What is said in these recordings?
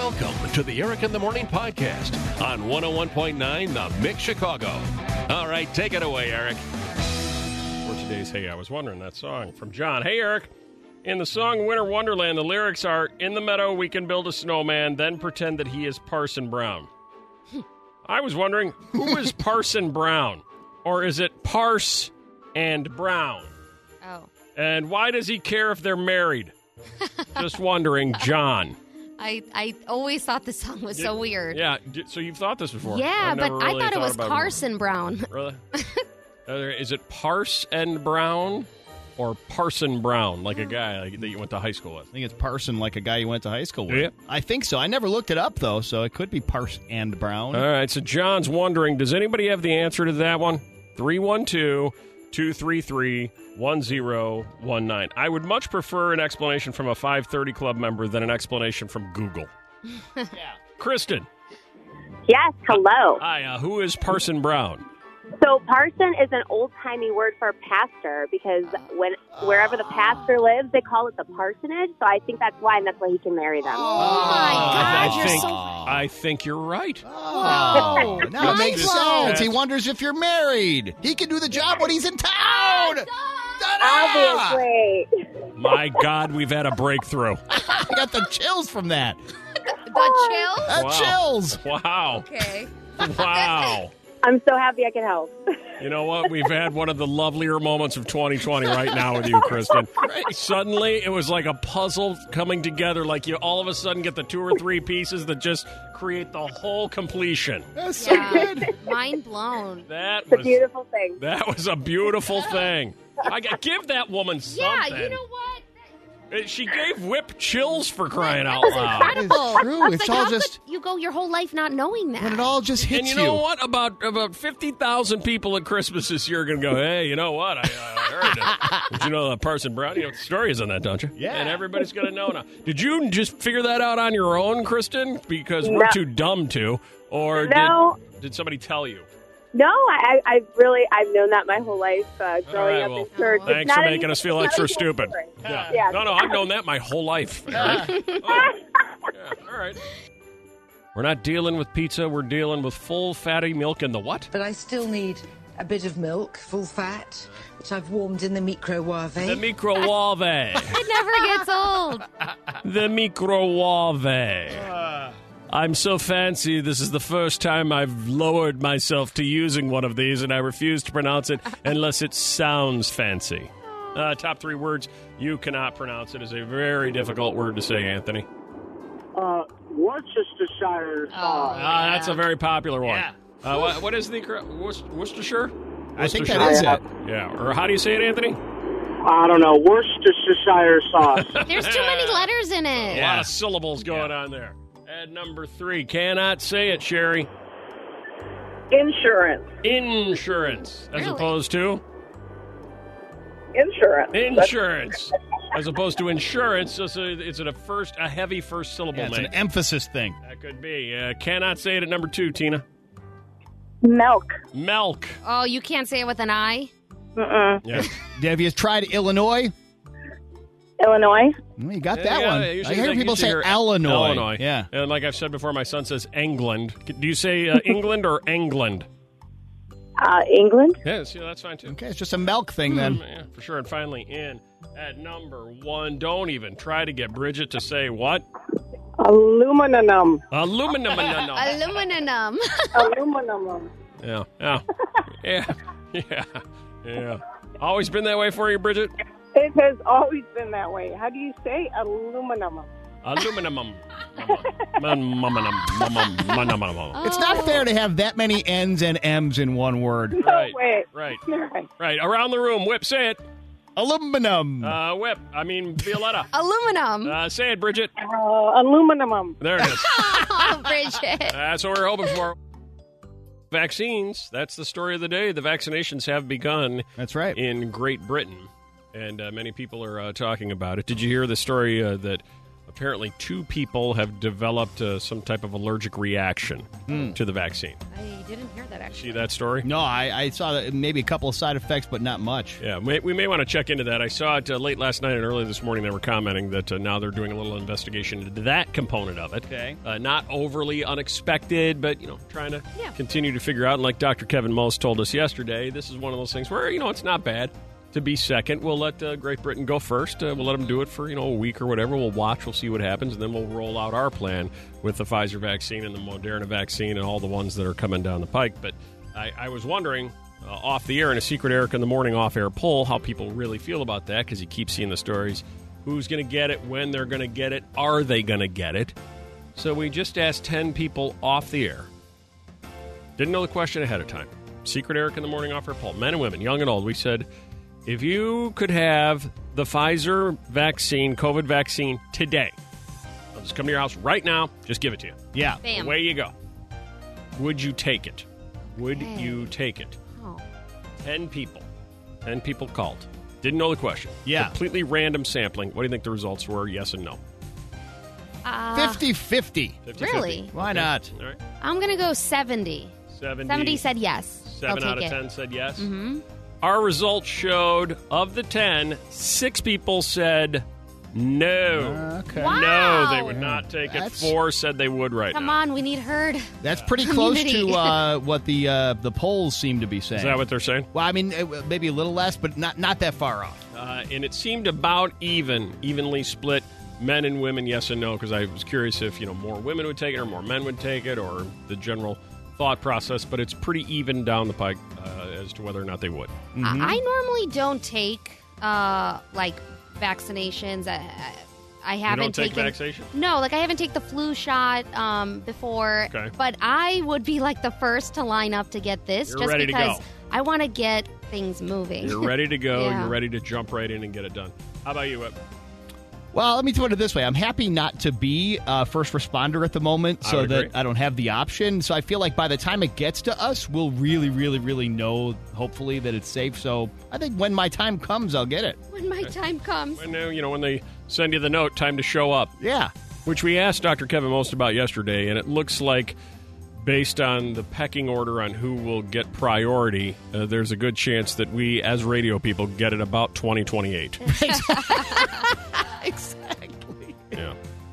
Welcome to the Eric in the Morning podcast on 101.9 The Mix Chicago. All right, take it away, Eric. For today's Hey, I Was Wondering, that song from John. Hey, Eric. In the song Winter Wonderland, the lyrics are, in the meadow we can build a snowman, then pretend that he is Parson Brown. I was wondering, who is Parson Brown? Or is it Parse and Brown? Oh. And why does he care if they're married? Just wondering, John. I always thought the song was so weird. Yeah, so you've thought this before. Yeah, but really I thought it was about Carson Brown. Really? Is it Parse and Brown or Parson Brown, like a guy that you went to high school with? I think it's Parson, like a guy you went to high school with. Yeah. I think so. I never looked it up, though, so it could be Parse and Brown. All right, so John's wondering, does anybody have the answer to that one? 312-233-1019. I would much prefer an explanation from a 530 Club member than an explanation from Google. Yeah. Kristen. Yes, hello. Hi, who is Parson Brown? So parson is an old-timey word for pastor because wherever the pastor lives, they call it the parsonage. So I think that's why, and that's why he can marry them. Oh, my God, I think you're right. Oh, now it makes blown. sense. He wonders if you're married. He can do the job when he's in town. Obviously. My God, we've had a breakthrough. I got the chills from that. The chill? Wow. Chills. Wow. Okay. Wow. I'm so happy I can help. You know what? We've had one of the lovelier moments of 2020 right now with you, Kristen. Suddenly, it was like a puzzle coming together. Like you all of a sudden get the 2 or 3 pieces that just create the whole completion. That's so good. Mind blown. It's a beautiful thing. That was a beautiful thing. Give that woman something. Yeah, you know what? She gave Whip chills for crying out That's loud. incredible. It's true. It's all how just- could you go your whole life not knowing that? When it all just hits And you know what? About 50,000 people at Christmas this year are going to go, hey, you know what? I heard it. Did you know that Parson Brown? You know what the story is on that, don't you? Yeah. And everybody's going to know now. Did you just figure that out on your own, Kristen? Because we're too dumb to. Or did somebody tell you? No, I've known that my whole life growing up in church. It's Thanks not for making anything- us feel it's not extra anything stupid. different. Yeah. Yeah. No, I've known that my whole life. Yeah, all right. We're not dealing with pizza. We're dealing with full fatty milk in the what? But I still need a bit of milk, full fat, which I've warmed in the microwave. The microwave. It never gets old. The microwave. I'm so fancy. This is the first time I've lowered myself to using one of these, and I refuse to pronounce it unless it sounds fancy. Top 3 words you cannot pronounce. It is a very difficult word to say, Anthony. Worcestershire sauce. That's a very popular one. Yeah. What is the Worcestershire? I think that is it. Yeah. Or how do you say it, Anthony? I don't know. Worcestershire sauce. There's too many letters in it. A lot of syllables going on there. And number 3, cannot say it, Sherry. Insurance. Insurance, as Really? opposed to Insurance. insurance, as opposed to insurance. So it's a heavy first syllable Yeah, it's an name. emphasis thing. That could be. Cannot say it at number 2, Tina. Milk. Milk. Oh, you can't say it with an I? Yeah. Have you tried Illinois? Illinois. Well, you got that one. Usually I hear people say Illinois. Illinois. Yeah. And like I've said before, my son says England. Do you say England or England? England. Yeah, see, that's fine too. Okay, it's just a milk thing then. Yeah, for sure. And finally, in at number 1, don't even try to get Bridget to say what? Aluminum. Aluminum. Aluminum. Aluminum. Yeah. Always been that way for you, Bridget? It has always been that way. How do you say aluminum? Aluminum. It's not fair to have that many N's and M's in one word. Right. Wait. Right. Around the room. Whip, say it. Aluminum. Violetta. Aluminum. Say it, Bridget. Aluminum. There it is. Oh, Bridget. That's what we're hoping for. Vaccines. That's the story of the day. The vaccinations have begun. That's right. In Great Britain. And many people are talking about it. Did you hear the story that apparently 2 people have developed some type of allergic reaction to the vaccine. I didn't hear that, actually. See that story? No, I saw that maybe a couple of side effects, but not much. Yeah, we may want to check into that. I saw it late last night and early this morning. They were commenting that now they're doing a little investigation into that component of it. Okay. Not overly unexpected, but, trying to continue to figure out. And like Dr. Kevin Most told us yesterday, this is one of those things where, it's not bad to be second. We'll let Great Britain go first. We'll let them do it for, a week or whatever. We'll watch. We'll see what happens. And then we'll roll out our plan with the Pfizer vaccine and the Moderna vaccine and all the ones that are coming down the pike. But I was wondering, off the air in a Secret Eric in the Morning off-air poll, how people really feel about that, because you keep seeing the stories. Who's going to get it? When they're going to get it? Are they going to get it? So we just asked 10 people off the air. Didn't know the question ahead of time. Secret Eric in the Morning off-air poll. Men and women, young and old. We said, if you could have the Pfizer vaccine, COVID vaccine, today, I'll just come to your house right now, just give it to you. Yeah. Bam. Away you go. Would you take it? Would you take it? Oh. 10 people. 10 people called. Didn't know the question. Yeah. Completely random sampling. What do you think the results were? Yes and no. 50-50. 50-50. Really? Why not? All right. I'm going to go 70. 70 said yes. 7 I'll out of take it. 10 said yes. Mm-hmm. Our results showed, of the 10, 6 people said no. Okay. Wow. No, they would not take it. 4 said they would right Come now. on, we need herd. That's pretty close Community. to what the polls seem to be saying. Is that what they're saying? Well, I mean, maybe a little less, but not that far off. And it seemed about evenly split, men and women, yes and no, because I was curious if more women would take it or more men would take it, or the general thought process. But it's pretty even down the pike as to whether or not they would. I normally don't take vaccinations. I haven't You don't take taken vaccination? No, I haven't taken the flu shot before. Okay. But I would be the first to line up to get this, You're just ready to because go. I want to get things moving. You're ready to go. Yeah. You're ready to jump right in and get it done. How about you, Whip? Well, let me put it this way. I'm happy not to be a first responder at the moment I so would that agree. I don't have the option. So I feel like by the time it gets to us, we'll really, really, really know, hopefully, that it's safe. So I think when my time comes, I'll get it. When my time comes. When when they send you the note, time to show up. Yeah. Which we asked Dr. Kevin Most about yesterday, and it looks like, based on the pecking order on who will get priority, there's a good chance that we, as radio people, get it about 2028. Exactly. Yeah.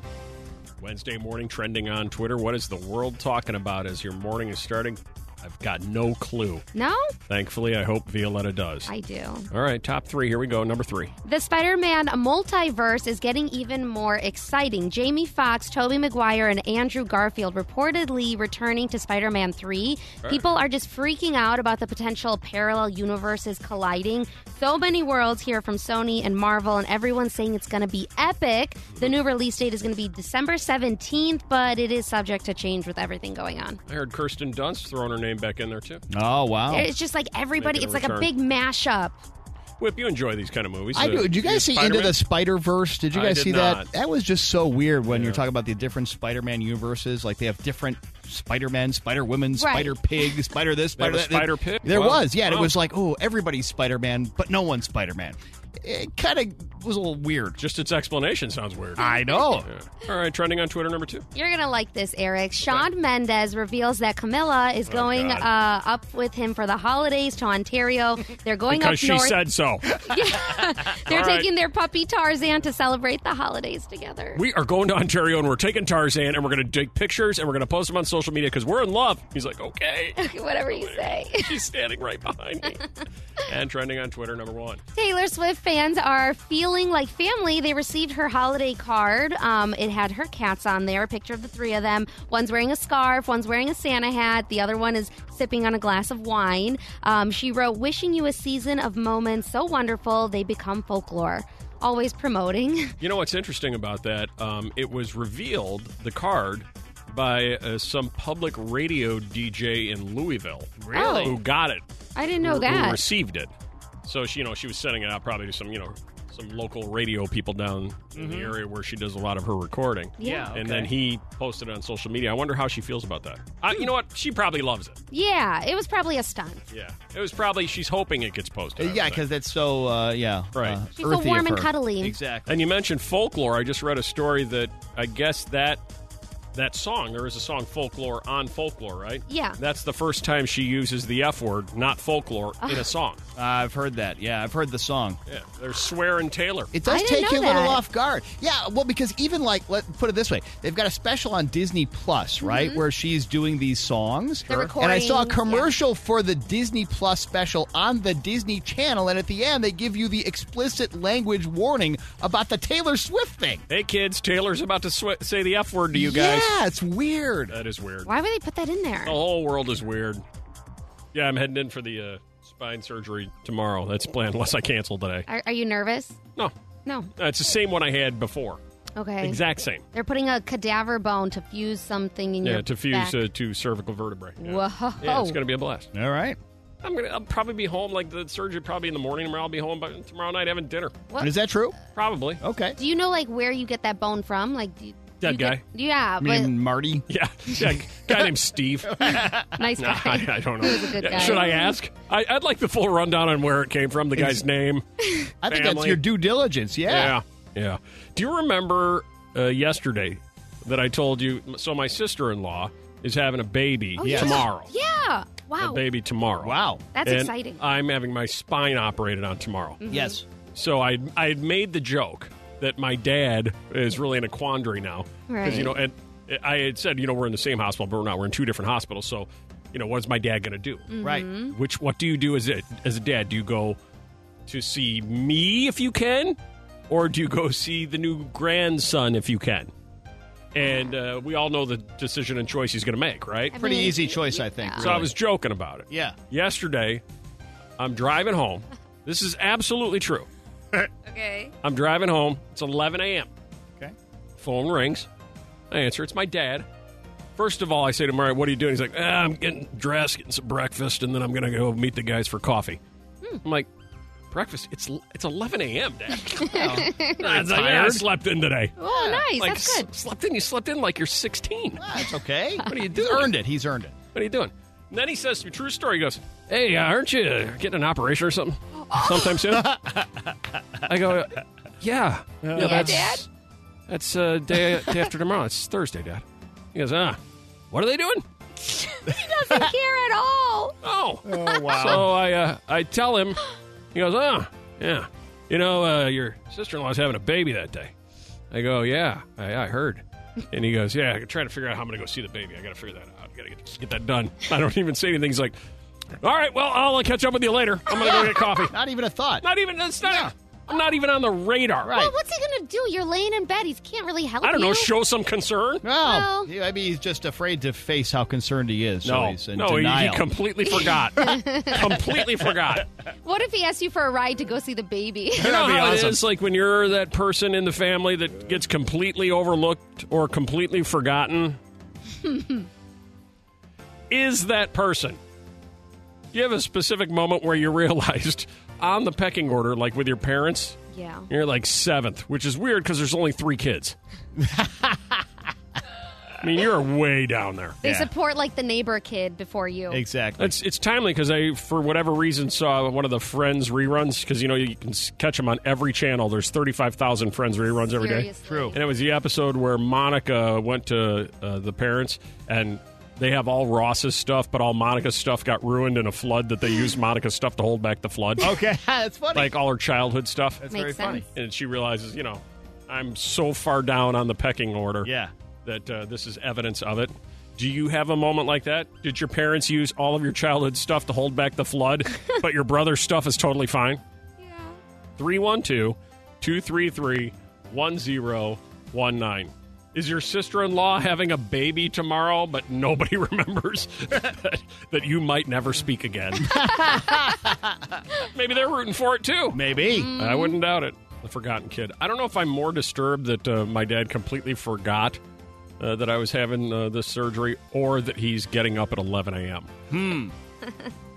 Wednesday morning trending on Twitter. What is the world talking about as your morning is starting? I've got no clue. No? Thankfully, I hope Violetta does. I do. All right, top 3. Here we go. Number 3. The Spider-Man multiverse is getting even more exciting. Jamie Foxx, Tobey Maguire, and Andrew Garfield reportedly returning to Spider-Man 3. People are just freaking out about the potential parallel universes colliding. So many worlds here from Sony and Marvel, and everyone's saying it's going to be epic. The new release date is going to be December 17th, but it is subject to change with everything going on. I heard Kirsten Dunst throwing her name back in there, too. Oh, wow. It's just everybody, Making it's a like a return. big mashup. Whip, you enjoy these kind of movies. I do. Did you guys see Into the Spider-Verse? Did you I guys did see not. that? That was just so weird when Yeah. you're talking about the different Spider-Man universes. Like, they have different Spider-Men, Spider-Women, Right. Spider-Pig, Spider this, They have Spider a that. Spider-Pig? There Wow. was, yeah. And Wow. it was like, oh, everybody's Spider-Man, but no one's Spider-Man. It kind of was a little weird. Just its explanation sounds weird. I know. Yeah. All right, trending on Twitter, number 2. You're going to like this, Eric. Shawn Mendes reveals that Camilla is going God. up with him for the holidays to Ontario. They're going Because up she north. said so. They're All right. taking their puppy Tarzan to celebrate the holidays together. We are going to Ontario, and we're taking Tarzan, and we're going to take pictures, and we're going to post them on social media because we're in love. He's like, okay. Whatever you say. She's standing right behind me. And trending on Twitter, number 1. Taylor Swift fans are feeling like family. They received her holiday card. It had her cats on there, a picture of the 3 of them. One's wearing a scarf, one's wearing a Santa hat, the other one is sipping on a glass of wine. She wrote, wishing you a season of moments so wonderful they become folklore. Always promoting. You know what's interesting about that? It was revealed, the card, by some public radio DJ in Louisville. Really? Who got it. I didn't know Who that. received it. So, she was sending it out probably to some, some local radio people down in the area where she does a lot of her recording. Yeah. And then he posted it on social media. I wonder how she feels about that. You know what? She probably loves it. Yeah, it was probably a stunt. Yeah. It was probably, she's hoping it gets posted. Yeah, because it's so, Right. She's so earthy warm of and her. cuddly. Exactly. And you mentioned folklore. I just read a story that I guess that song, there is a song Folklore on Folklore, right? Yeah. That's the first time she uses the F word, not folklore, in a song. I've heard that. Yeah, I've heard the song. Yeah. There's swear and Taylor. It does I didn't take you a know little that. off guard. Yeah, well, because even let's put it this way. They've got a special on Disney Plus, right, where she's doing these songs. The And I saw a recordings, commercial for the Disney Plus special on the Disney Channel, and at the end they give you the explicit language warning about the Taylor Swift thing. Hey, kids, Taylor's about to say the F word to you guys. Yeah, it's weird. That is weird. Why would they put that in there? The whole world is weird. Yeah, I'm heading in for the spine surgery tomorrow. That's planned unless I cancel today. Are you nervous? No. No. It's the same one I had before. Okay. Exact same. They're putting a cadaver bone to fuse something in your To fuse back. to cervical vertebrae. Yeah. Whoa. Yeah, it's going to be a blast. All right. I'll probably be home, like the surgery probably in the morning, or I'll be home tomorrow night having dinner. What? Is that true? Probably. Okay. Do you know where you get that bone from? Dead guy. Yeah, Me and Marty. Yeah, guy named Steve. nice No, guy. I don't know. He was a good guy. Should I ask? I'd like the full rundown on where it came from, the guy's name. I think that's Family. your due diligence. Yeah. Yeah. Do you remember yesterday that I told you? So my sister-in-law is having a baby tomorrow. Yeah. Wow. A baby tomorrow. Wow. That's And exciting. I'm having my spine operated on tomorrow. Yes. So I had made the joke that my dad is really in a quandary now. Because, Right. and I had said, we're in the same hospital, but we're not. We're in two different hospitals. So, what is my dad going to do? Right. What do you do as a dad? Do you go to see me if you can? Or do you go see the new grandson if you can? And we all know the decision and choice he's going to make, right? Pretty easy choice, I think. So I was joking about it. Yeah. Yesterday, I'm driving home. This is absolutely true. Okay. I'm driving home. It's 11 a.m. Okay. Phone rings. I answer. It's my dad. First of all, I say to him, all right, what are you doing? He's like, I'm getting dressed, getting some breakfast, and then I'm going to go meet the guys for coffee. I'm like, breakfast? It's 11 a.m., Dad. It's like, I slept in today. Oh, nice. Like, That's good. You slept in like you're 16. That's okay. What are you He's doing? earned it. He's earned it. What are you doing? And then he says to me, true story, he goes, hey, aren't you getting an operation or something sometime soon? I go, yeah. Dad? That's day after tomorrow. It's Thursday, Dad. He goes, what are they doing? He doesn't care at all. Oh. Oh, wow. So I tell him, he goes, yeah. Your sister-in-law's having a baby that day. I go, yeah, I heard. And he goes, yeah, I'm trying to figure out how I'm going to go see the baby. I got to figure that out. I got to get that done. I don't even say anything. He's like, all right, well, I'll catch up with you later. I'm going to go get coffee. Not even a thought. I'm not even on the radar. Right. Well, what's he going to do? You're laying in bed. He can't really help you. I don't know, show some concern. Well, Well- maybe he's just afraid to face how concerned he is. So he's in he denial. completely forgot. Completely forgot. What if he asks you for a ride to go see the baby? You know That'd be how awesome. it is, like when you're that person in the family that gets completely overlooked or completely forgotten? Is that person? Do you have a specific moment where you realized on the pecking order, like with your parents, Yeah. you're like 7th, which is weird because there's only 3 kids. I mean, you're way down there. They Yeah. support like the neighbor kid before you. Exactly. It's timely because I, for whatever reason, saw one of the Friends reruns because, you can catch them on every channel. There's 35,000 Friends reruns every day. Seriously. True. And it was the episode where Monica went to the parents, and they have all Ross's stuff, but all Monica's stuff got ruined in a flood that they used Monica's stuff to hold back the flood. Okay, that's funny. Like all her childhood stuff. That's Makes very funny. sense. And she realizes, I'm so far down on the pecking order Yeah. that this is evidence of it. Do you have a moment like that? Did your parents use all of your childhood stuff to hold back the flood, but your brother's stuff is totally fine? Yeah. 312-233-1019. Is your sister-in-law having a baby tomorrow, but nobody remembers that you might never speak again? Maybe they're rooting for it, too. Maybe. I wouldn't doubt it. The forgotten kid. I don't know if I'm more disturbed that my dad completely forgot that I was having this surgery or that he's getting up at 11 a.m.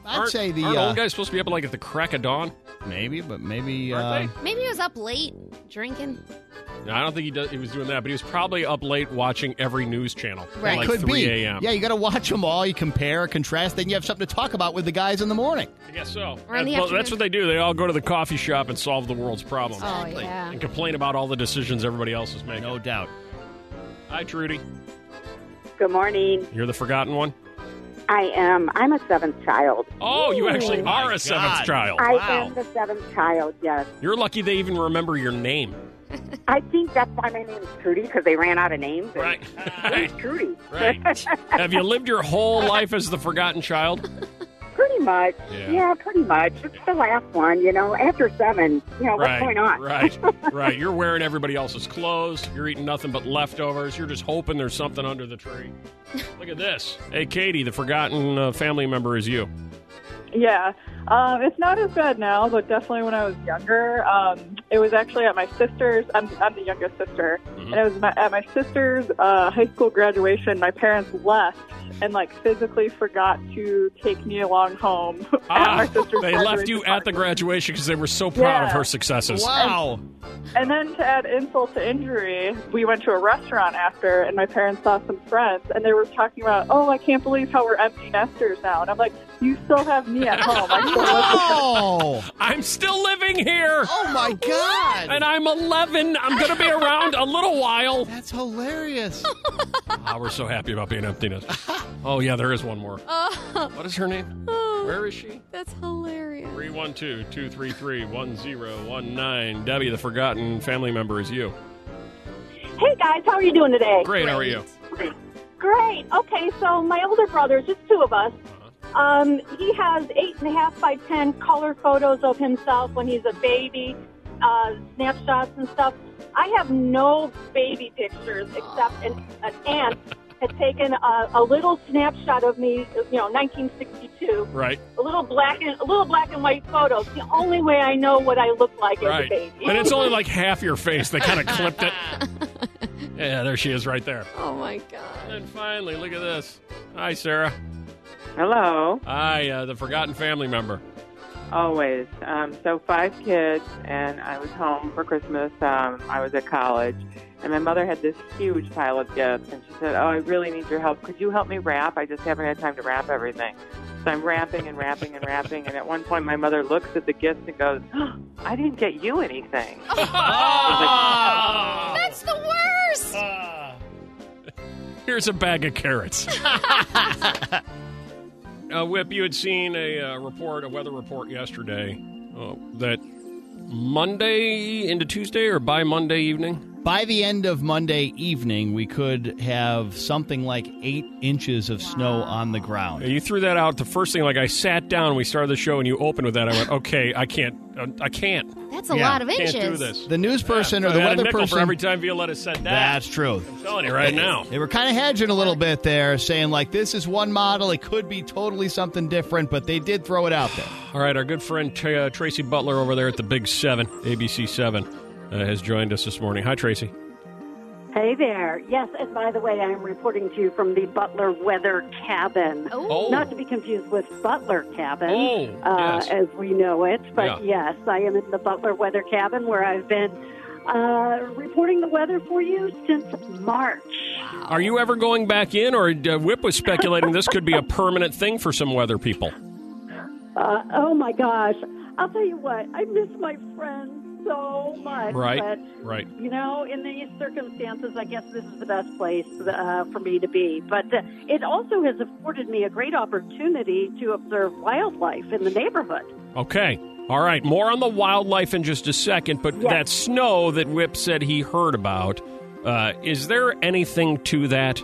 I'd say the aren't old guys supposed to be up like at the crack of dawn? maybe, but maybe Aren't Maybe he was up late drinking. No, I don't think he was doing that, but he was probably up late watching every news channel Right. at like could 3 be. a.m. Yeah, you got to watch them all. You compare, contrast, then you have something to talk about with the guys in the morning. I guess so. Or in the Well, afternoon. that's what they do. They all go to the coffee shop and solve the world's problems. Oh, yeah. And complain about all the decisions everybody else is making. No doubt. Hi, Trudy. Good morning. You're the forgotten one? I am. I'm a seventh child. Oh, you actually are my a seventh God. child. I Wow. am the seventh child, yes. You're lucky they even remember your name. I think that's why my name is Trudy, because they ran out of names. and Right. Who's Trudy? Right. Have you lived your whole life as the forgotten child? Pretty much. Yeah. Yeah, pretty much. It's the last one, after 7. What's going on? Right. You're wearing everybody else's clothes. You're eating nothing but leftovers. You're just hoping there's something under the tree. Look at this. Hey, Katie, the forgotten family member is you. Yeah. It's not as bad now, but definitely when I was younger, it was actually at my sister's. I'm the youngest sister. Mhm. And it was at my sister's high school graduation. My parents left and, physically forgot to take me along home at my sister's They graduation left you at the party. graduation because they were so proud of Yeah. her successes. Wow. And then to add insult to injury, we went to a restaurant after, and my parents saw some friends, and they were talking about, oh, I can't believe how we're empty nesters now. And I'm like, you still have me at home. I still live with Oh, I'm still living here, oh my God. and I'm 11. I'm going to be around a little while. That's hilarious. We're so happy about being emptiness. Oh, yeah, there is one more. What is her name? Where is she? That's hilarious. 312-233-1019. Debbie, the forgotten family member is you. Hey, guys. How are you doing today? Great, how are you? Great. Okay, so my older brother, just 2 of us, he has 8.5 by 10 color photos of himself when he's a baby, snapshots and stuff. I have no baby pictures except an aunt had taken a little snapshot of me, 1962. Right. A little black and white photo. It's the only way I know what I look like as a Right. baby. And it's only like half your face. They kind of clipped it. Yeah, there she is right there. Oh, my God. And finally, look at this. Hi, Sarah. Hello. Hi, the forgotten family member. Always. So 5 kids, and I was home for Christmas. I was at college, and my mother had this huge pile of gifts, and she said, oh, I really need your help. Could you help me wrap? I just haven't had time to wrap everything. So I'm wrapping, and at one point my mother looks at the gifts and goes, oh, I didn't get you anything. That's the worst. Here's a bag of carrots. Whip, you had seen a weather report yesterday that Monday into Tuesday or by Monday evening? By the end of Monday evening, we could have something like 8 inches of snow on the ground. You threw that out the first thing. I sat down, we started the show, and you opened with that. I went, okay, I can't. That's a lot of inches. Can't do this. The news person or the I had a weather nickel person. for every time Violetta said that. That's true. I'm telling you right now. They were kind of hedging a little bit there, saying this is one model. It could be totally something different, but they did throw it out there. All right, our good friend Tracy Butler over there at the Big 7, ABC 7, has joined us this morning. Hi, Tracy. Hey there. Yes, and by the way, I am reporting to you from the Butler Weather Cabin. Oh. Not to be confused with Butler Cabin, yes. as we know it. But Yeah. yes, I am in the Butler Weather Cabin where I've been reporting the weather for you since March. Are you ever going back in, or Whip was speculating this could be a permanent thing for some weather people? Oh, my gosh. I'll tell you what, I miss my friends so much. Right, But, right. in these circumstances, I guess this is the best place for me to be. But it also has afforded me a great opportunity to observe wildlife in the neighborhood. Okay. All right. More on the wildlife in just a second, but Yes. that snow that Whip said he heard about, is there anything to that?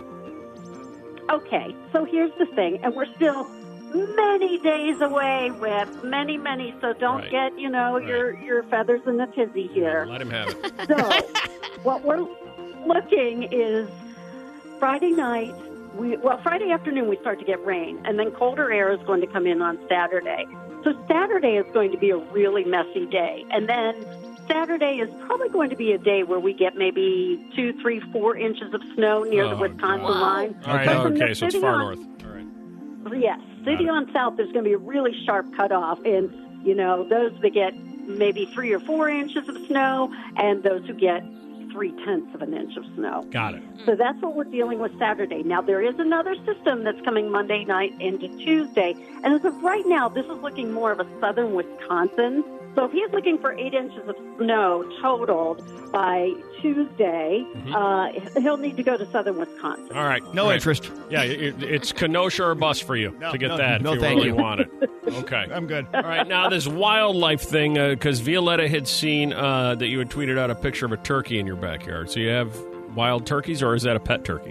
Okay, so here's the thing, and we're still many days away with many, so don't Right. get, your feathers in a tizzy here. Let him have it. So, what we're looking is Friday night. Friday afternoon we start to get rain, and then colder air is going to come in on Saturday. So Saturday is going to be a really messy day, and then Saturday is probably going to be a day where we get maybe 2, 3, 4 inches of snow near the Wisconsin line. All right. But then Okay. you're So it's sitting far on- north. All right. Yes, City on South, there's going to be a really sharp cutoff. And, those that get maybe 3 or 4 inches of snow and those who get 0.3 of an inch of snow. Got it. So that's what we're dealing with Saturday. Now, there is another system that's coming Monday night into Tuesday. And as of right now, this is looking more of a southern Wisconsin. So if he's looking for 8 inches of snow totaled by Tuesday, he'll need to go to southern Wisconsin. All right. No interest. Yeah, it's Kenosha or bus for you to get that no, if you thank really you. want it. Okay. I'm good. All right, now this wildlife thing, because Violetta had seen that you had tweeted out a picture of a turkey in your backyard. So you have wild turkeys, or is that a pet turkey?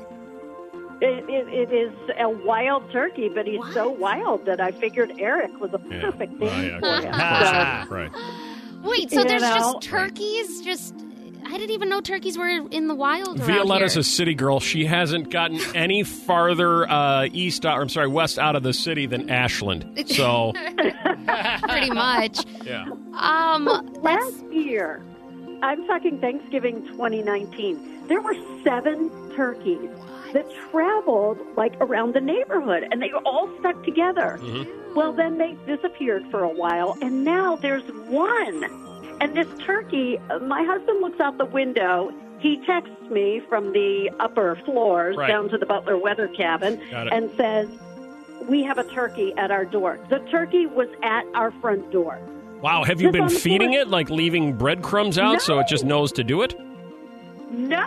It is a wild turkey, but he's so wild that I figured Eric was a perfect name for him. Right. Wait, so there's just turkeys? I didn't even know turkeys were in the wild around Violetta's here. a city girl. She hasn't gotten any farther west out of the city than Ashland. So pretty much. Yeah. Last year, I'm talking Thanksgiving 2019, there were 7 turkeys that traveled around the neighborhood, and they were all stuck together. Mm-hmm. Well, then they disappeared for a while, and now there's 1. And this turkey, my husband looks out the window. He texts me from the upper floors down to the Butler weather cabin and says, "We have a turkey at our door." The turkey was at our front door. Wow, have you been feeding it, leaving breadcrumbs out so it just knows to do it? No,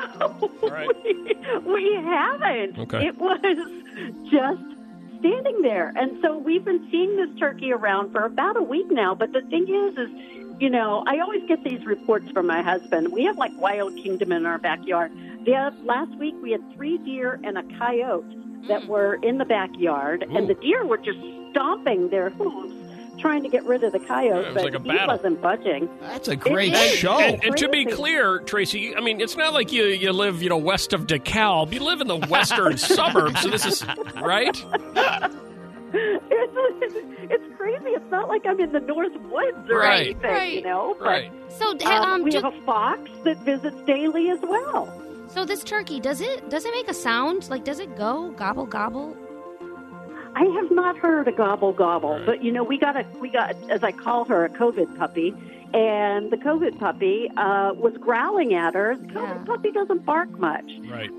we haven't. Okay. It was just standing there. And so we've been seeing this turkey around for about a week now. But the thing is I always get these reports from my husband. We have wild kingdom in our backyard. Last week we had 3 deer and a coyote that were in the backyard. Ooh. And the deer were just stomping their hooves trying to get rid of the coyote, it was but like a he battle. wasn't budging. That's a great show. And to be clear, Tracy, I mean, it's not like you live, west of DeKalb. You live in the western suburbs, so this is, right? It's crazy. It's not like I'm in the North Woods or anything, But, Right. So we have a fox that visits daily as well. So this turkey, does it make a sound? Does it go gobble gobble? I have not heard a gobble gobble, but we got as I call her, a COVID puppy, and the COVID puppy was growling at her. The COVID puppy doesn't bark much, right?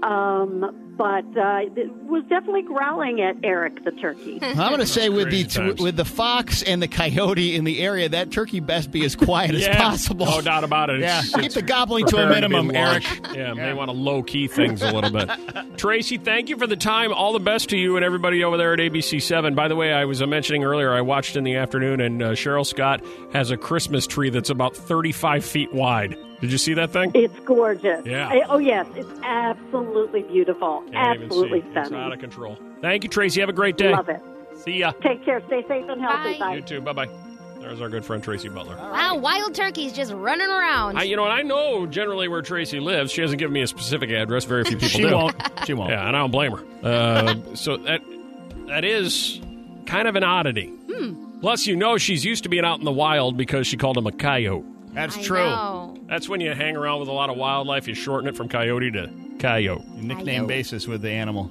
But it was definitely growling at Eric the turkey. I'm going to say with the fox and the coyote in the area, that turkey best be as quiet as possible. No doubt about it. Yeah, keep the gobbling to a minimum, Eric. Yeah, may want to low-key things a little bit. Tracy, thank you for the time. All the best to you and everybody over there at ABC7. By the way, I was mentioning earlier, I watched in the afternoon, and Cheryl Scott has a Christmas tree that's about 35 feet wide. Did you see that thing? It's gorgeous. Yeah. Yes, it's absolutely beautiful. Can't absolutely even see. stunning. It's out of control. Thank you, Tracy. Have a great day. Love it. See ya. Take care. Stay safe and healthy. Bye. You too. Bye-bye. There's our good friend Tracy Butler. Wow, wild turkeys just running around. I know generally where Tracy lives. She hasn't given me a specific address. Very few people do. She won't. Yeah, and I don't blame her. So that is kind of an oddity. Plus, she's used to being out in the wild because she called him a coyote. That's I true. know. That's when you hang around with a lot of wildlife. You shorten it from coyote to coyote. Nickname basis with the animal.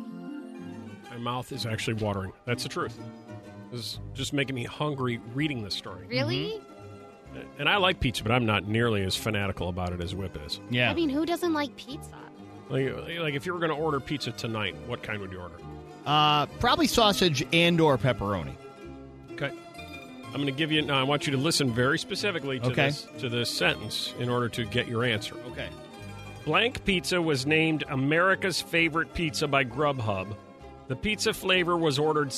My mouth is actually watering. That's the truth. This is just making me hungry reading this story. Really? And I like pizza, but I'm not nearly as fanatical about it as Whip is. Yeah. I mean, who doesn't like pizza? Like if you were going to order pizza tonight, what kind would you order? Probably sausage and or pepperoni. Okay. I'm going to give you... Now, I want you to listen very specifically to this sentence in order to get your answer. Okay. Blank pizza was named America's favorite pizza by Grubhub. The pizza flavor was ordered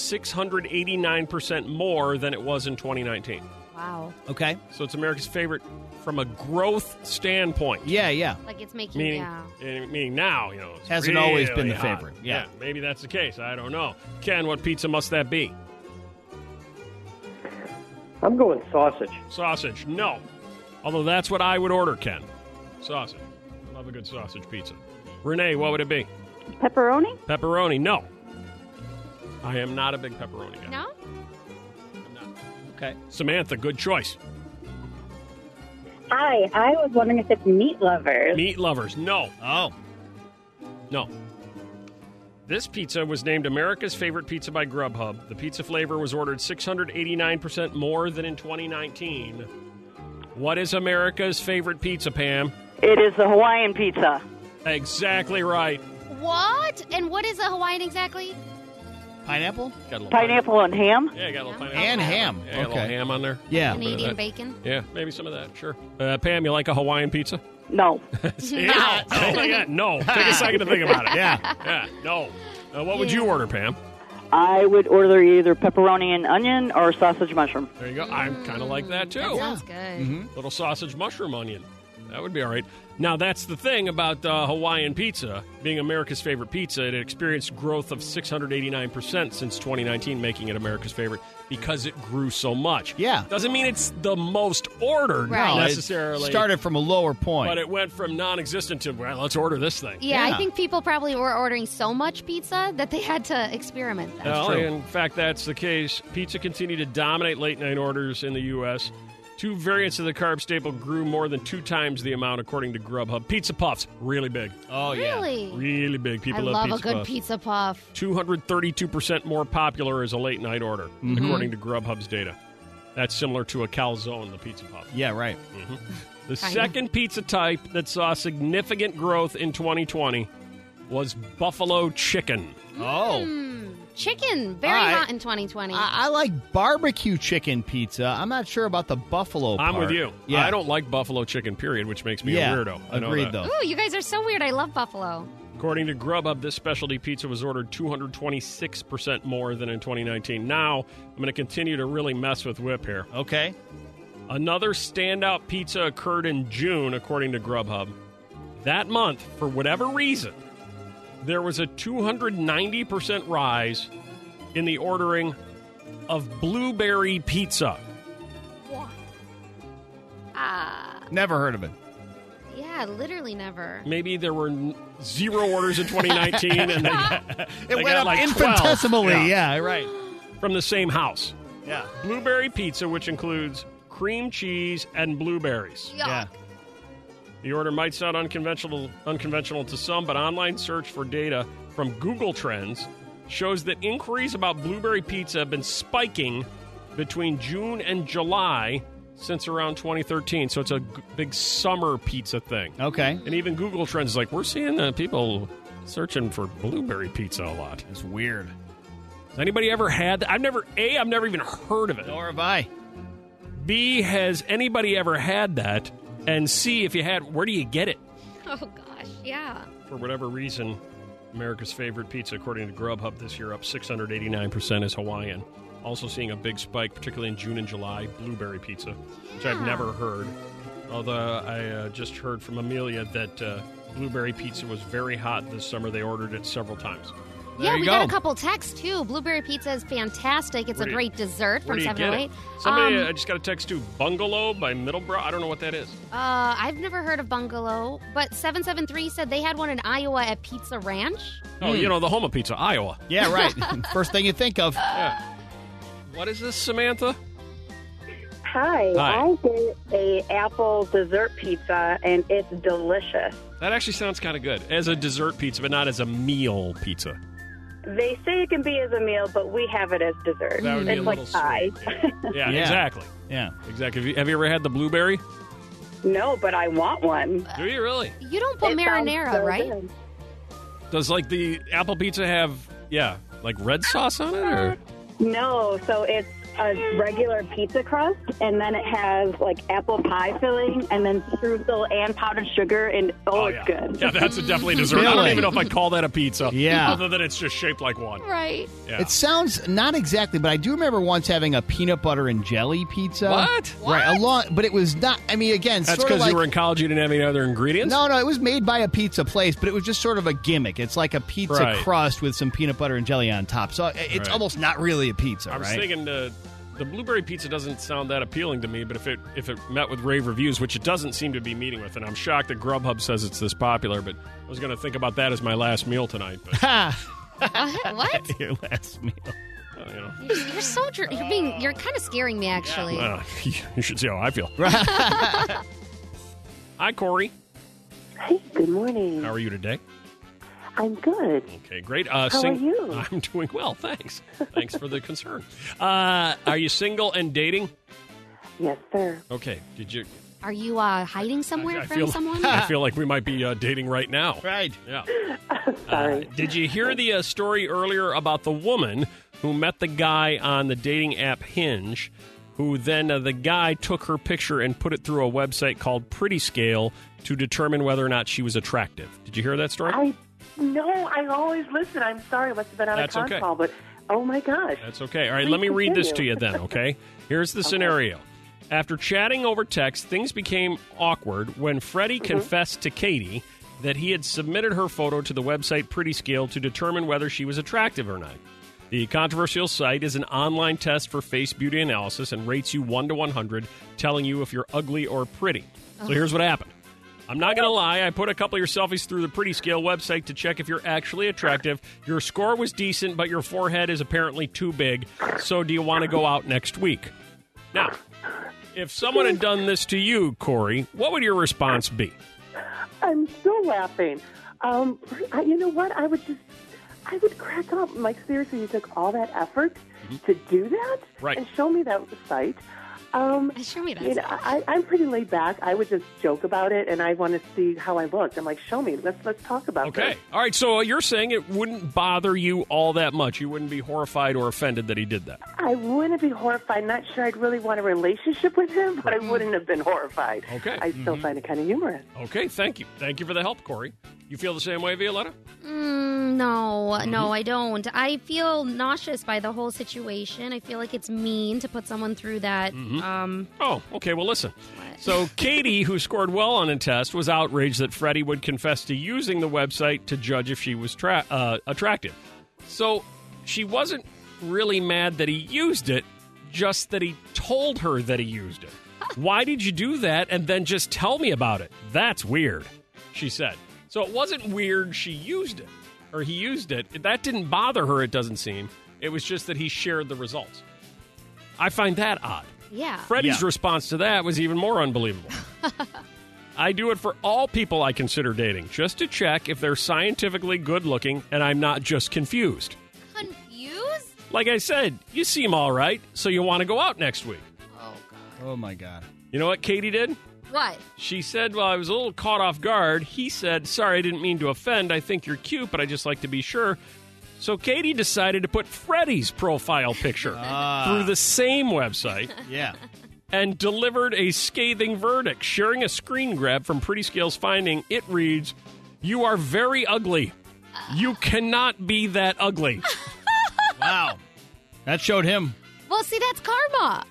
689% more than it was in 2019. Wow. Okay. So it's America's favorite from a growth standpoint. Yeah. Like it's making... Meaning now, it's hasn't really always been the hot. favorite. Yeah. Maybe that's the case. I don't know. Ken, what pizza must that be? I'm going sausage. Sausage, no. Although that's what I would order, Ken. Sausage. I love a good sausage pizza. Renee, what would it be? Pepperoni? Pepperoni, no. I am not a big pepperoni guy. No? I'm not. Okay. Samantha, good choice. Hi, I was wondering if it's Meat Lovers. Meat Lovers, no. Oh. No. This pizza was named America's favorite pizza by Grubhub. The pizza flavor was ordered 689% more than in 2019. What is America's favorite pizza, Pam? It is the Hawaiian pizza. Exactly right. What? And what is a Hawaiian exactly? Pineapple? Got a little Pineapple and ham? Yeah, got a little pineapple. And ham. Yeah, got a little ham on there. Yeah. Canadian bacon? Yeah, maybe some of that, sure. Pam, you like a Hawaiian pizza? No. Yeah. Oh, my God, no. Take a second to think about it. Yeah. Yeah, no. What would you order, Pam? I would order either pepperoni and onion or sausage mushroom. There you go. I'm kind of like that, too. That sounds good. Little sausage mushroom onion. That would be all right. Now, that's the thing about Hawaiian pizza. Being America's favorite pizza, it experienced growth of 689% since 2019, making it America's favorite because it grew so much. Yeah. Doesn't mean it's the most ordered Right. No, necessarily. It started from a lower point. But it went from non-existent to, well, let's order this thing. Yeah, Yeah. I think people probably were ordering so much pizza that they had to experiment that. Well, true. in fact, that's the case. Pizza continued to dominate late-night orders in the U.S. Two variants of the carb staple grew more than 2 times the amount, according to Grubhub. Pizza Puffs, really big. Oh, yeah. Really? Really big. People I love love Pizza a good Puffs. pizza puff. 232% more popular as a late-night order, Mm-hmm. according to Grubhub's data. That's similar to a calzone, the pizza puff. Yeah, right. The second pizza type that saw significant growth in 2020 was buffalo chicken. Oh. Chicken, very All right. hot in 2020. I like barbecue chicken pizza. I'm not sure about the buffalo part. I'm with you. Yeah. I don't like buffalo chicken, period, which makes me Yeah, a weirdo. I know agreed, that. though. Ooh, you guys are so weird. I love buffalo. According to Grubhub, this specialty pizza was ordered 226% more than in 2019. Now, I'm going to continue to really mess with Whip here. Okay. Another standout pizza occurred in June, according to Grubhub. That month, for whatever reason, there was a 290% rise in the ordering of blueberry pizza. Never heard of it. Yeah, literally never. Maybe there were 0 orders in 2019, and they It went got up like 12. infinitesimally. Yeah, right. From the same house. Yeah. Blueberry pizza, which includes cream cheese and blueberries. Yeah. The order might sound unconventional to some, but online search for data from Google Trends shows that inquiries about blueberry pizza have been spiking between June and July since around 2013. So it's a big summer pizza thing. Okay. And even Google Trends is like, we're seeing people searching for blueberry pizza a lot. It's weird. Has anybody ever had that? I've never even heard of it. Nor have I. B, has anybody ever had that? And C, if you had, where do you get it? Oh, gosh. Yeah. For whatever reason, America's favorite pizza, according to Grubhub this year, up 689% is Hawaiian. Also seeing a big spike, particularly in June and July, blueberry pizza, which I've never heard. Although I just heard from Amelia that blueberry pizza was very hot this summer. They ordered it several times. Yeah, we got a couple texts, too. Blueberry pizza is fantastic. It's a great dessert Where from do you get 708. it? Somebody, I just got a text to Bungalow by Middleborough. I don't know what that is. I've never heard of Bungalow, but 773 said they had one in Iowa at Pizza Ranch. Oh, you know, the home of pizza, Iowa. Yeah, right. First thing you think of. Yeah. What is this, Samantha? Hi. Hi. I did a apple dessert pizza, and it's delicious. That actually sounds kind of good. As a dessert pizza, but not as a meal pizza. They say it can be as a meal, but we have it as dessert. That would be it's a like little pie. Yeah, Yeah. exactly. Yeah. Exactly. Have you ever had the blueberry? No, but I want one. Do you really? You don't put It sounds marinara, so right? good. Does, like, the apple pizza have, like red sauce on it? Or? No, so it's a regular pizza crust, and then it has like apple pie filling, and then streusel and powdered sugar, and it's good. Yeah, that's definitely dessert. I don't Really? even know if I'd call that a pizza. Yeah. Other than it's just shaped like one. Right. Yeah. It sounds not exactly, but I do remember once having a peanut butter and jelly pizza. What? Right, but it was not. I mean, again, That's sort of because like you were in college, you didn't have any other ingredients? no, it was made by a pizza place, but it was just sort of a gimmick. It's like a pizza Right. crust with some peanut butter and jelly on top. So it's Right. almost not really a pizza, I was right? thinking the blueberry pizza doesn't sound that appealing to me, but if it met with rave reviews, which it doesn't seem to be meeting with, and I'm shocked that Grubhub says it's this popular, but I was going to think about that as my last meal tonight. But, What? Your last meal. you know. You're so you're kind of scaring me, actually. You should see how I feel. Hi, Corey. Hey, good morning. How are you today? I'm good. Okay, great. How are you? I'm doing well, thanks. Thanks for the concern. Are you single and dating? Yes, sir. Okay, did you... Are you hiding somewhere from someone? I feel like we might be dating right now. Right. Yeah. Sorry. Did you hear the story earlier about the woman who met the guy on the dating app Hinge, who then the guy took her picture and put it through a website called Pretty Scale to determine whether or not she was attractive? Did you hear that story? No, I always listen. I'm sorry. I must have been on That's a con okay. call, but oh my gosh. That's okay. All right, Please let me read this to continue. you then, okay? Here's the scenario. After chatting over text, things became awkward when Freddie confessed to Katie that he had submitted her photo to the website Pretty Scale to determine whether she was attractive or not. The controversial site is an online test for face beauty analysis and rates you 1 to 100, telling you if you're ugly or pretty. So here's what happened. I'm not going to lie. I put a couple of your selfies through the Pretty Scale website to check if you're actually attractive. Your score was decent, but your forehead is apparently too big. So do you want to go out next week? Now, if someone had done this to you, Corey, what would your response be? I'm still laughing. You know what? I would crack up. Like, seriously, you took all that effort to do that? Right. And show me that site. Show me that you know, site. I'm pretty laid back. I would just joke about it, and I want to see how I looked. I'm like, show me. Let's talk about this. Okay. All right, so you're saying it wouldn't bother you all that much. You wouldn't be horrified or offended that he did that. I wouldn't be horrified. Not sure I'd really want a relationship with him, but I wouldn't have been horrified. Okay. I still find it kind of humorous. Okay, thank you. Thank you for the help, Corey. You feel the same way, Violetta? No, I don't. I feel nauseous by the whole situation. I feel like it's mean to put someone through that. Oh, okay. Well, listen. So Katie, who scored well on a test, was outraged that Freddie would confess to using the website to judge if she was attractive. So she wasn't really mad that he used it, just that he told her that he used it. Why did you do that and then just tell me about it? That's weird, she said. So it wasn't weird she used it, or he used it. That didn't bother her, it doesn't seem. It was just that he shared the results. I find that odd. Yeah. Freddie's response to that was even more unbelievable. I do it for all people I consider dating, just to check if they're scientifically good looking and I'm not just confused. Confused? Like I said, you seem all right, so you want to go out next week. Oh, God. Oh, my God. You know what Katie did? What? She said, well, I was a little caught off guard. He said, sorry, I didn't mean to offend. I think you're cute, but I just like to be sure. So Katie decided to put Freddie's profile picture through the same website. Yeah. And delivered a scathing verdict, sharing a screen grab from Pretty Scale's finding. It reads, "You are very ugly. You cannot be that ugly." Wow. That showed him. Well, see, that's karma.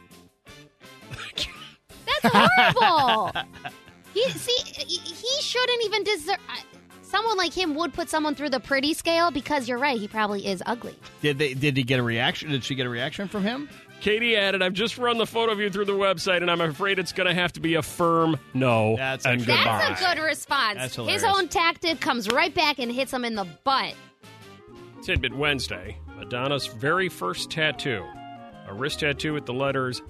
That's horrible. He shouldn't even deserve... Someone like him would put someone through the Pretty Scale because you're right, he probably is ugly. Did he get a reaction? Did she get a reaction from him? Katie added, "I've just run the photo of you through the website, and I'm afraid it's going to have to be a firm no and goodbye." That's a good response. That's His hilarious. own tactic comes right back and hits him in the butt. Tidbit Wednesday, Madonna's very first tattoo. A wrist tattoo with the letters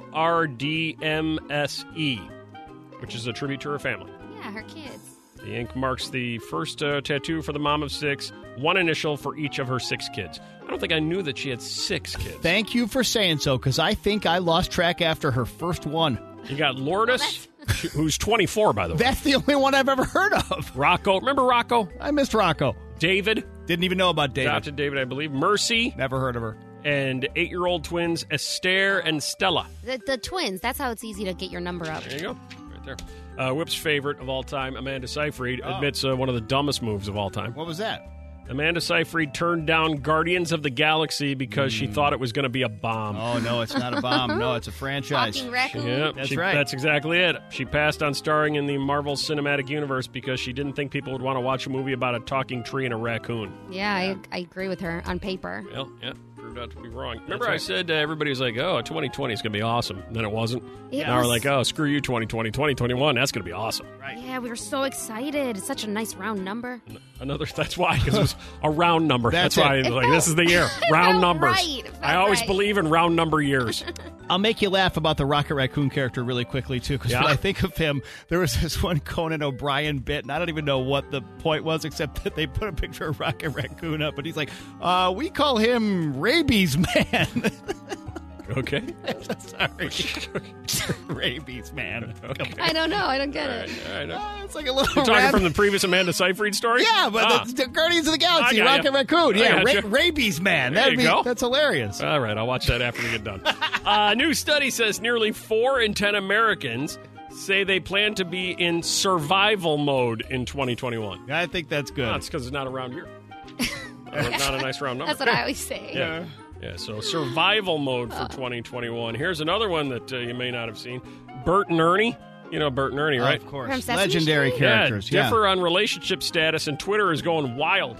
LRDMSE, which is a tribute to her family. Yeah, her kids. The ink marks the first tattoo for the mom of 6, one initial for each of her 6 kids. I don't think I knew that she had 6 kids. Thank you for saying so, because I think I lost track after her first one. You got Lourdes, who's 24, by the way. That's the only one I've ever heard of. Rocco. Remember Rocco? I missed Rocco. David. Didn't even know about David. Adopted David, I believe. Mercy. Never heard of her. And 8-year-old twins, Esther and Stella. The twins. That's how it's easy to get your number up. There you go. Right there. Whip's favorite of all time, Amanda Seyfried, admits one of the dumbest moves of all time. What was that? Amanda Seyfried turned down Guardians of the Galaxy because she thought it was going to be a bomb. Oh, no, it's not a bomb. No, it's a franchise. Talking raccoon. Yeah, That's right. That's exactly it. She passed on starring in the Marvel Cinematic Universe because she didn't think people would want to watch a movie about a talking tree and a raccoon. Yeah, I agree with her on paper. Well, yeah, turned out to be wrong. Remember I said everybody was like, oh, 2020 is going to be awesome. Then it wasn't. Now we're like, oh, screw you, 2020. 2021, that's going to be awesome. Right. Yeah, we were so excited. It's such a nice round number. That's why, because it was a round number. That's why, it. like, this is the year. Round numbers. Right. I always believe in round number years. I'll make you laugh about the Rocket Raccoon character really quickly, too, because when I think of him, there was this one Conan O'Brien bit, and I don't even know what the point was, except that they put a picture of Rocket Raccoon up, and he's like, we call him Rabies Man. Okay. Sorry. Rabies Man. Okay. I don't know. I don't get it. All right. It's like a little You're talking from the previous Amanda Seyfried story? Yeah, but the Guardians of the Galaxy, I got Rocket you. Raccoon. I Yeah, got you. Rabies Man. There you go. That's hilarious. All right, I'll watch that after we get done. A new study says nearly 4 in 10 Americans say they plan to be in survival mode in 2021. I think that's good. That's because it's not a round year. Not a nice round number. That's what I always say. Yeah, so survival mode for 2021. Here's another one that you may not have seen. Bert and Ernie. You know Bert and Ernie, right? Of course. From Sesame Legendary Street? characters. Differ on relationship status, and Twitter is going wild.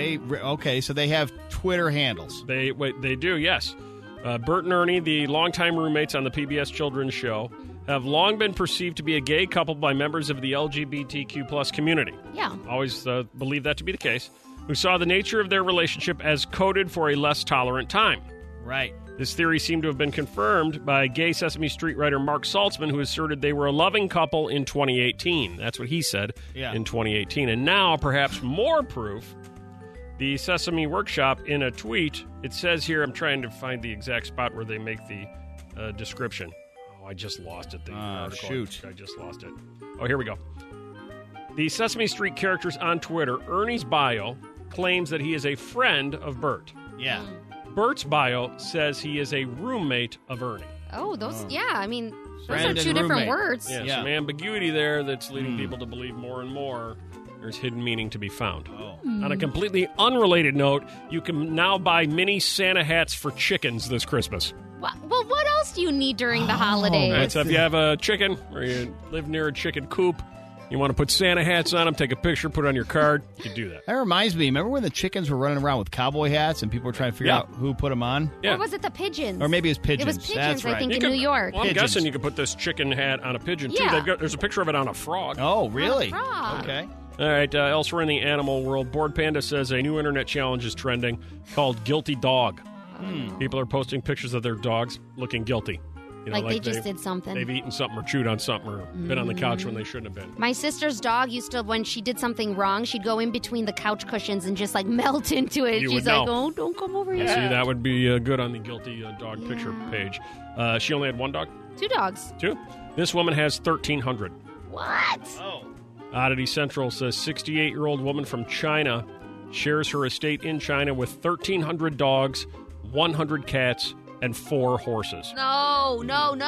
So they have Twitter handles. They do, yes. Bert and Ernie, the longtime roommates on the PBS children's show, have long been perceived to be a gay couple by members of the LGBTQ plus community. Yeah. Always believed that to be the case. Who saw the nature of their relationship as coded for a less tolerant time. Right. This theory seemed to have been confirmed by gay Sesame Street writer Mark Saltzman, who asserted they were a loving couple in 2018. That's what he said in 2018. And now, perhaps more proof, the Sesame Workshop, in a tweet, it says here, I'm trying to find the exact spot where they make the description. Oh, I just lost it. The article. Shoot. I just lost it. Oh, here we go. The Sesame Street characters on Twitter, Ernie's bio claims that he is a friend of Bert. Yeah. Bert's bio says he is a roommate of Ernie. Oh, those, I mean, those Friend are two and different roommate. words. Yeah, some ambiguity there that's leading people to believe more and more there's hidden meaning to be found. On a completely unrelated note, you can now buy mini Santa hats for chickens this Christmas. Well, what else do you need during the holidays? Right, so if you have a chicken or you live near a chicken coop, you want to put Santa hats on them, take a picture, put it on your card, you can do that. That reminds me, remember when the chickens were running around with cowboy hats and people were trying to figure out who put them on? Yeah. Or was it the pigeons? Or maybe it was pigeons. It was pigeons, That's right. I think, You in could- New York. Well, I'm Pigeons. guessing you could put this chicken hat on a pigeon, too. Yeah. There's a picture of it on a frog. Oh, really? frog. Okay. All right, elsewhere in the animal world, Bored Panda says a new internet challenge is trending called Guilty Dog. People are posting pictures of their dogs looking guilty. You know, Like they just did something. They've eaten something or chewed on something or been on the couch when they shouldn't have been. My sister's dog used to, when she did something wrong, she'd go in between the couch cushions and just like melt into it. You She's would like, know. oh, don't come over here. See, that would be good on the Guilty Dog picture page. She only had one dog? 2 dogs. 2? This woman has 1,300. What? Oh. Oddity Central says 68-year-old woman from China shares her estate in China with 1,300 dogs, 100 cats, and 4 horses. No.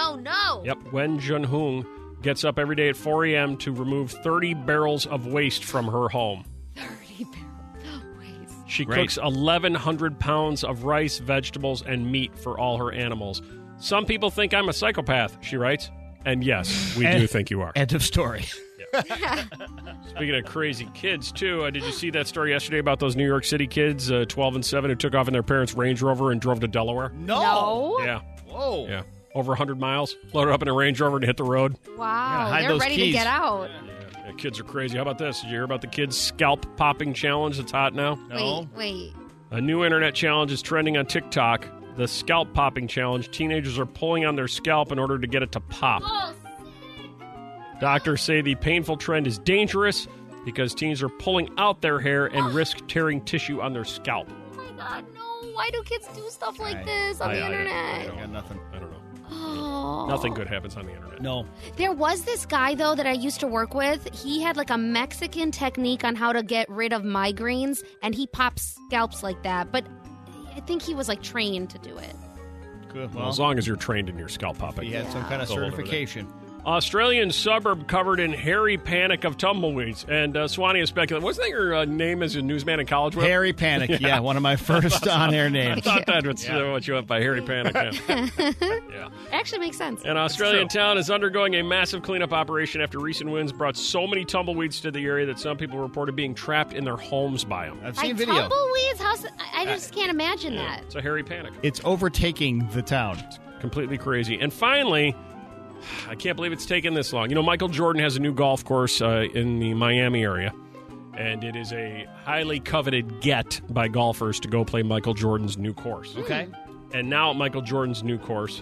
Yep, Wen Junhong gets up every day at 4 a.m. to remove 30 barrels of waste from her home. 30 barrels of waste. She Great. cooks 1,100 pounds of rice, vegetables, and meat for all her animals. Some people think I'm a psychopath, she writes. And yes, we do think you are. End of story. Speaking of crazy kids, too, did you see that story yesterday about those New York City kids, 12 and 7, who took off in their parents' Range Rover and drove to Delaware? No. Yeah. Whoa. Yeah. Over 100 miles, loaded up in a Range Rover and hit the road. Wow. hide They're those ready keys. to get out. Yeah, kids are crazy. How about this? Did you hear about the kids' scalp popping challenge that's hot now? No. Wait. A new internet challenge is trending on TikTok. The scalp popping challenge. Teenagers are pulling on their scalp in order to get it to pop. Oh, Doctors say the painful trend is dangerous because teens are pulling out their hair and risk tearing tissue on their scalp. oh my God, no. Why do kids do stuff like this on the internet? I Got nothing. don't know. Oh. Nothing good happens on the internet. No. There was this guy, though, that I used to work with. He had like a Mexican technique on how to get rid of migraines, and he pops scalps like that. But I think he was like trained to do it. Good. Well, as long as you're trained in your scalp popping. he had some kind of It's all over there. certification. Australian suburb covered in hairy panic of tumbleweeds. And Swanee is speculating. Wasn't that your name as a newsman in college? Will? Harry Panic. Yeah, one of my first on-air I names. thought that was what you went by, Harry Panic. Yeah. It actually makes sense. An Australian town is undergoing a massive cleanup operation after recent winds brought so many tumbleweeds to the area that some people reported being trapped in their homes by them. I've Like seen video. tumbleweeds? I just can't imagine that. It's a hairy panic. It's overtaking the town. Completely crazy. And finally, I can't believe it's taken this long. You know, Michael Jordan has a new golf course in the Miami area, and it is a highly coveted get by golfers to go play Michael Jordan's new course. Okay. And now at Michael Jordan's new course,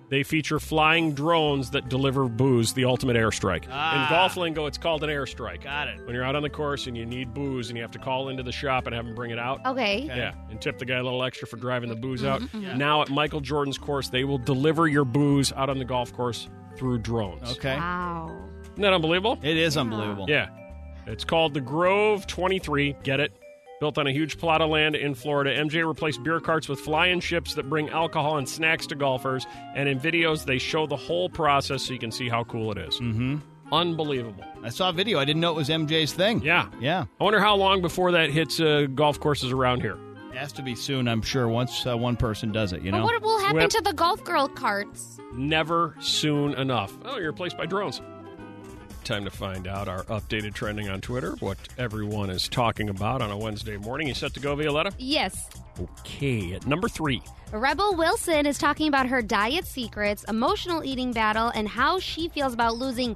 They feature flying drones that deliver booze, the ultimate airstrike. In golf lingo, it's called an airstrike. Got it. When you're out on the course and you need booze and you have to call into the shop and have them bring it out. Okay. Yeah, and tip the guy a little extra for driving the booze out. Yeah. Now at Michael Jordan's course, they will deliver your booze out on the golf course through drones. Okay. Wow. Isn't that unbelievable? It is unbelievable. Yeah. It's called the Grove 23. Get it? Built on a huge plot of land in Florida, MJ replaced beer carts with flying ships that bring alcohol and snacks to golfers. And in videos, they show the whole process so you can see how cool it is. Mm-hmm. Unbelievable. I saw a video. I didn't know it was MJ's thing. Yeah. Yeah. I wonder how long before that hits golf courses around here. It has to be soon, I'm sure, once one person does it, you know? But what will happen to the golf girl carts? Never soon enough. Oh, you're replaced by drones. Time to find out our updated trending on Twitter, what everyone is talking about on a Wednesday morning. You set to go, Violetta? Yes. Okay, at number 3. Rebel Wilson is talking about her diet secrets, emotional eating battle, and how she feels about losing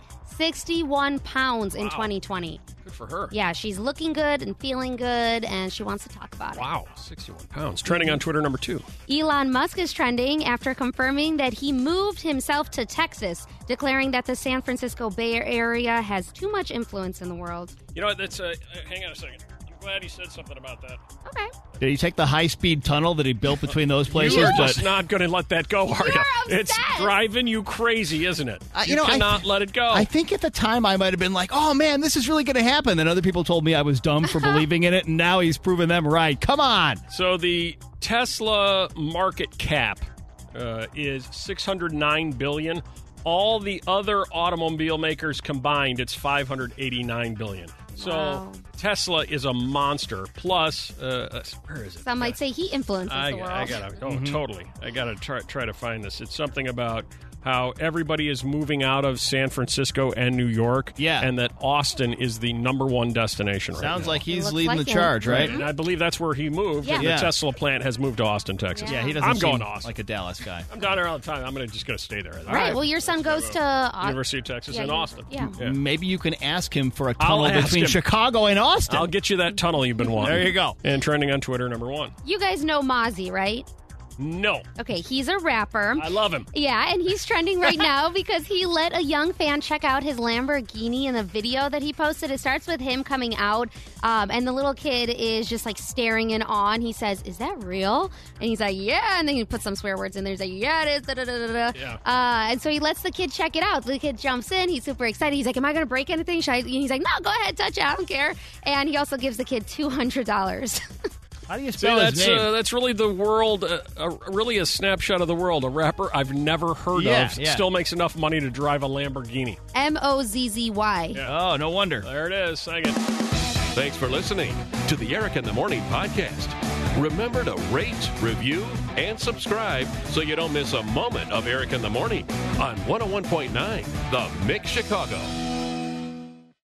61 pounds in 2020. Good for her. Yeah, she's looking good and feeling good, and she wants to talk about it. Wow, 61 pounds. Trending on Twitter, number 2. Elon Musk is trending after confirming that he moved himself to Texas, declaring that the San Francisco Bay Area has too much influence in the world. You know what? That's hang on a second. I'm glad he said something about that. Okay. Did he take the high-speed tunnel that he built between those places? You're just not going to let that go, are you? You're It's driving you crazy, isn't it? You know, cannot let it go. I think at the time I might have been like, oh, man, this is really going to happen. Then other people told me I was dumb for believing in it, and now he's proven them right. Come on. So the Tesla market cap is $609 billion. All the other automobile makers combined, it's $589 billion. So Wow. Tesla is a monster. Plus, where is it? Some might say he influences the world. I gotta, totally. I gotta try to find this. It's something about how everybody is moving out of San Francisco and New York. Yeah. And that Austin is the number one destination right now. Sounds like he's looks leading like the it. charge, right? And I believe that's where he moved. Yeah. And Yeah. the Tesla plant has moved to Austin, Texas. Yeah, he doesn't I'm seem going to Austin. like a Dallas guy. I'm down there all the time. I'm just going to stay there. Right. Well, your son goes to University of Texas in Austin. Yeah. Maybe you can ask him for a I'll tunnel ask between him. Chicago and Austin. I'll get you that tunnel you've been wanting. There you go. And trending on Twitter, number 1. You guys know Mozzie, right? No. Okay, he's a rapper. I love him. Yeah, and he's trending right now because he let a young fan check out his Lamborghini in the video that he posted. It starts with him coming out, and the little kid is just like staring in awe, and he says, "Is that real?" And he's like, "Yeah," and then he puts some swear words in there. He's like, "Yeah, it is." Da, da, da, da, da. Yeah. And so he lets the kid check it out. The kid jumps in. He's super excited. He's like, "Am I going to break anything?" And he's like, "No, go ahead, touch it. I don't care." And he also gives the kid $200. How do you See, spell his name? that's really the world, really a snapshot of the world. A rapper I've never heard of still makes enough money to drive a Lamborghini. Mozzzy. Yeah. Oh, no wonder. There it is. Second. Thanks for listening to the Eric in the Morning podcast. Remember to rate, review, and subscribe so you don't miss a moment of Eric in the Morning on 101.9 The Mix Chicago.